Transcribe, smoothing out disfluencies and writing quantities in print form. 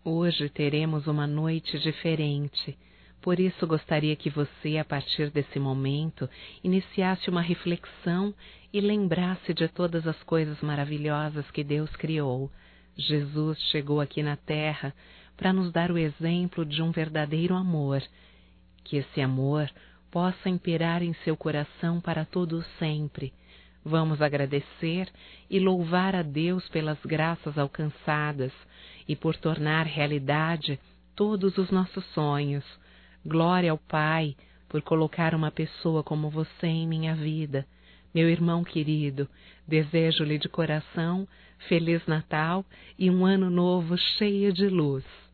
Hoje teremos uma noite diferente, por isso gostaria que você, a partir desse momento, iniciasse uma reflexão e lembrasse de todas as coisas maravilhosas que Deus criou. Jesus chegou aqui na Terra para nos dar o exemplo de um verdadeiro amor. Que esse amor possa imperar em seu coração para todo o sempre. Vamos agradecer e louvar a Deus pelas graças alcançadas e por tornar realidade todos os nossos sonhos. Glória ao Pai por colocar uma pessoa como você em minha vida. Meu irmão querido, desejo-lhe de coração Feliz Natal e um ano novo cheio de luz.